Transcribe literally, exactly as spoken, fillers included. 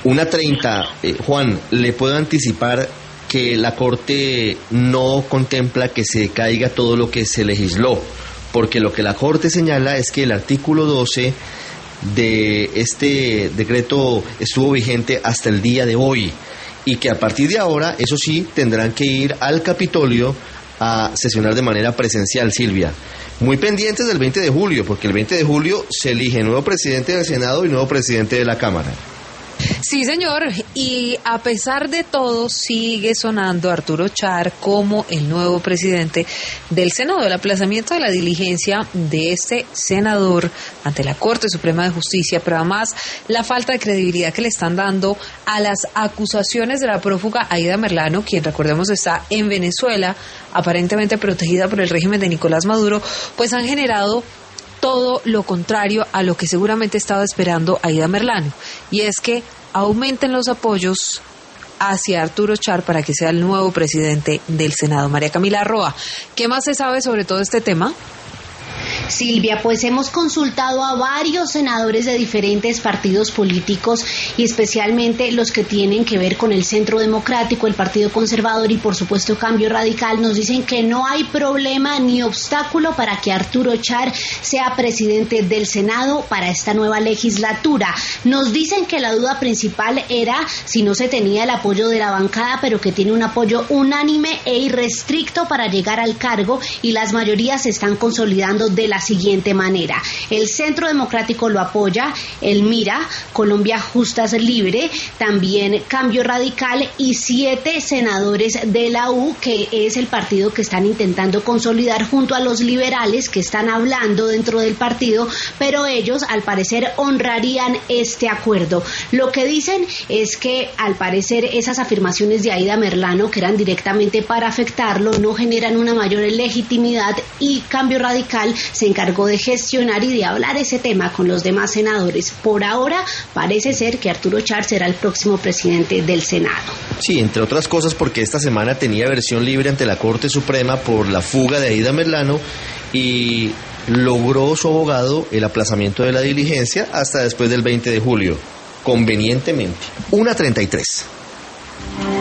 una treinta, eh, Juan, ¿le puedo anticipar que la Corte no contempla que se caiga todo lo que se legisló? Porque lo que la Corte señala es que el artículo doce de este decreto estuvo vigente hasta el día de hoy y que a partir de ahora, eso sí, tendrán que ir al Capitolio a sesionar de manera presencial, Silvia. Muy pendientes del veinte de julio, porque el veinte de julio se elige nuevo presidente del Senado y nuevo presidente de la Cámara. Sí, señor, y a pesar de todo sigue sonando Arturo Char como el nuevo presidente del Senado. El aplazamiento de la diligencia de este senador ante la Corte Suprema de Justicia, pero además la falta de credibilidad que le están dando a las acusaciones de la prófuga Aida Merlano, quien recordemos está en Venezuela, aparentemente protegida por el régimen de Nicolás Maduro, pues han generado todo lo contrario a lo que seguramente estaba esperando Aida Merlano, y es que aumenten los apoyos hacia Arturo Char para que sea el nuevo presidente del Senado. María Camila Roa, ¿qué más se sabe sobre todo este tema? Silvia, pues hemos consultado a varios senadores de diferentes partidos políticos y especialmente los que tienen que ver con el Centro Democrático, el Partido Conservador y por supuesto Cambio Radical. Nos dicen que no hay problema ni obstáculo para que Arturo Char sea presidente del Senado para esta nueva legislatura. Nos dicen que la duda principal era si no se tenía el apoyo de la bancada, pero que tiene un apoyo unánime e irrestricto para llegar al cargo y las mayorías se están consolidando de la siguiente manera. El Centro Democrático lo apoya, el MIRA, Colombia Justas Libre, también Cambio Radical y siete senadores de la U, que es el partido que están intentando consolidar junto a los liberales que están hablando dentro del partido, pero ellos al parecer honrarían este acuerdo. Lo que dicen es que al parecer esas afirmaciones de Aida Merlano, que eran directamente para afectarlo, no generan una mayor legitimidad y Cambio Radical se encargó de gestionar y de hablar ese tema con los demás senadores. Por ahora parece ser que Arturo Char será el próximo presidente del Senado. Sí, entre otras cosas porque esta semana tenía versión libre ante la Corte Suprema por la fuga de Aida Merlano y logró su abogado el aplazamiento de la diligencia hasta después del veinte de julio, convenientemente. una treinta y tres.